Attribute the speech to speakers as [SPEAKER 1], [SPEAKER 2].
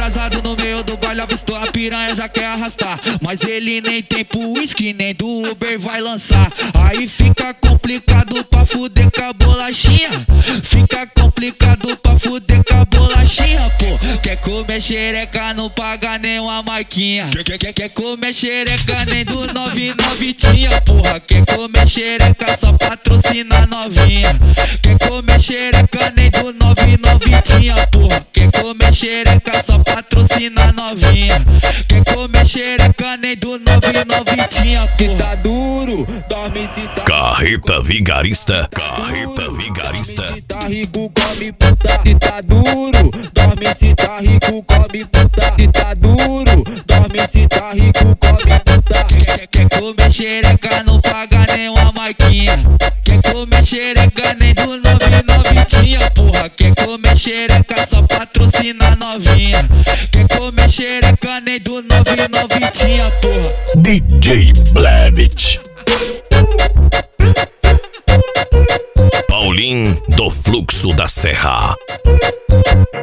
[SPEAKER 1] atrasado no meio do baile, avistou a piranha, já quer arrastar. Mas ele nem tem pro uísque, nem do Uber vai lançar. Aí fica complicado pra fuder com a bolachinha. Fica complicado pra fuder com a bolachinha, pô. Quer comer xereca, não paga nem uma marquinha. Quer comer xereca, nem do 99 tinha, porra. Quer comer xereca, só patrocina novinha. Quer comer xereca, nem do 99 tinha, porra. Quer comer xereca, só patrocina novinha. Quer comer xereca, nem do 99 tinha, porra.
[SPEAKER 2] Se tá duro, dorme se tá
[SPEAKER 3] Carreta Vigarista. Carreta Vigarista.
[SPEAKER 2] Se tá rico, come puta. Se tá duro, dorme se tá rico, come puta. Se tá duro, dorme se tá rico, come puta.
[SPEAKER 1] Quer comer xereca, não paga nem uma marquinha. Quer comer xereca, nem do 99 tinha, porra. Quer comer xereca, só patrocina novinha. Quer comer xereca, nem do 99 tinha, porra.
[SPEAKER 3] DJ Blevit. Paulinho do Fluxo da Serra.